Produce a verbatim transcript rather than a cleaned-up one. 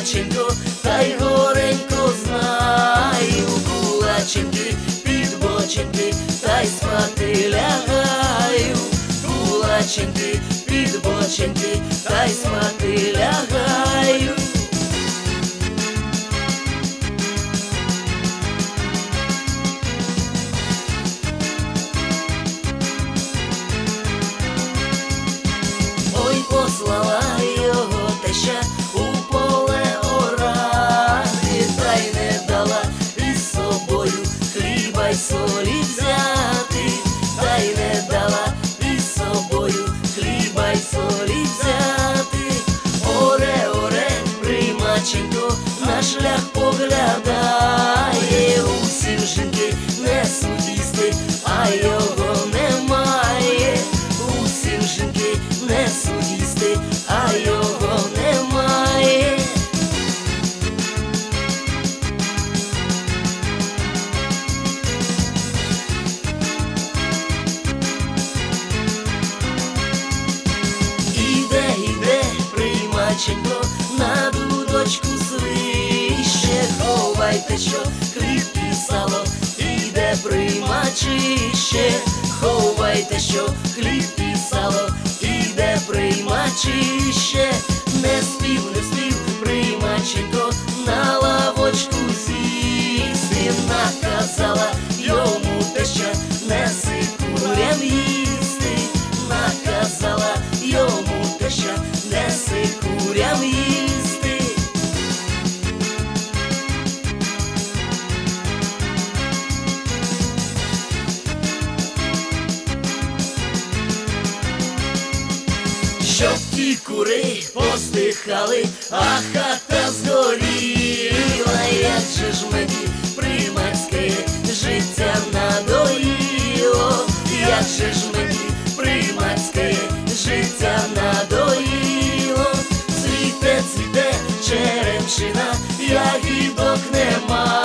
приймаченько, та й горенько знаю. Кулаченьки, підбоченьки, та й спати лягаю. Кулаченьки, підбоченьки, та й спати лягаю. Ой, послала його теща у поле орати, та й не дала із собою хліба й солі взяти, та й не дала із собою хліба й солі взяти. Оре, оре, приймаченько, на шлях поглядає, усім жінки несуть їсти, а його немає. Усім жінки несуть їсти, а його немає. Іде, іде, приймаченько, на дудочку свище, ховайте, що хліб і сало, іде приймачище, ховайте, що хліб і сало, іде приймачище. Не спів, не спів, приймаченько, на лавочку сісти, наказала йому теща, неси курям їсти, наказала йому теща, неси курям їсти. Щоб ті кури постихали, а хата згоріла. Як же ж мені приймацьке життя надоїло, як же ж мені приймацьке життя надоїло. Цвіте, цвіте черемшина, ягідок нема.